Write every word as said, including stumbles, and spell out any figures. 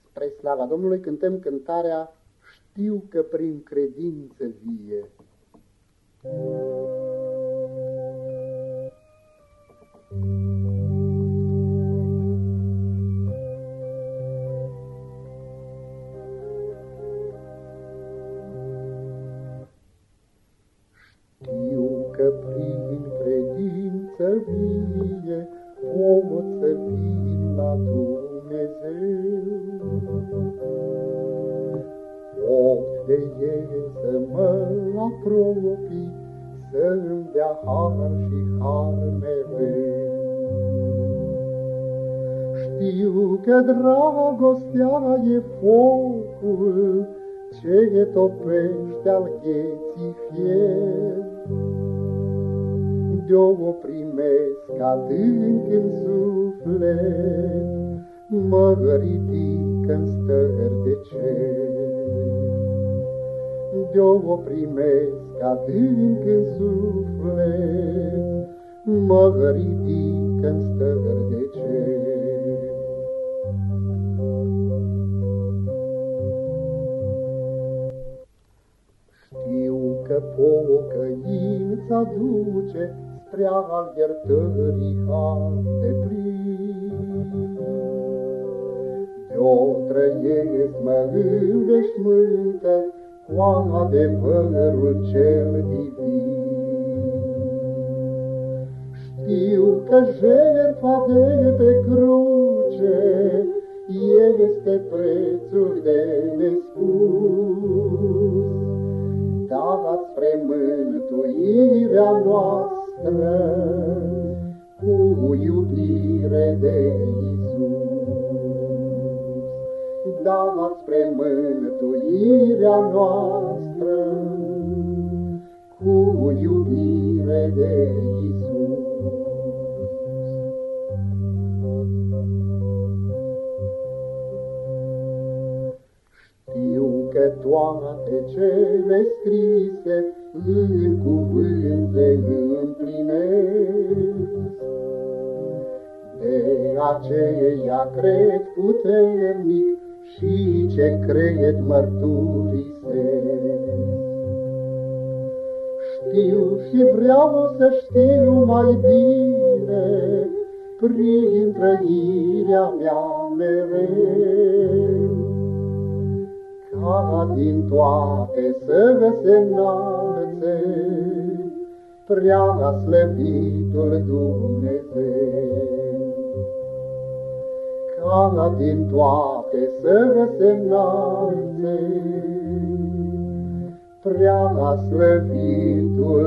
Spre slava Domnului cântăm cântarea Știu că prin credință vie. Știu că prin credință vie pot să vin la Dumnezeu. Pot de El să mă apropii, să-mi dea har și har mereu. Știu că dragostea e focul ce topește al vieții fier. De-o primesc adânc în suflet, mă ridic-n stări de cer. De-o primesc adânc în suflet, mă ridic-n stări de cer. Știu că pocăința duce spre al iertării har deplin. De-o trăiesc mă înveșmântă cu adevărul cel divin. Știu că jertfa de pe cruce este prețul de nespus, dat spre mântuirea noastră cu iubire de Iisus. Dat spre mântuirea noastră cu iubire de Iisus. Știu că toate cele scrise în cuvânt se împlinesc. De aceea cred puternic și ce cred mărturisesc. Știu și vreau să știu mai bine prin trăirea mea mereu, ca din toate să se înalțe prea slăvitul Dumnezeu. Ca din toate să se înalțe prea slăvitul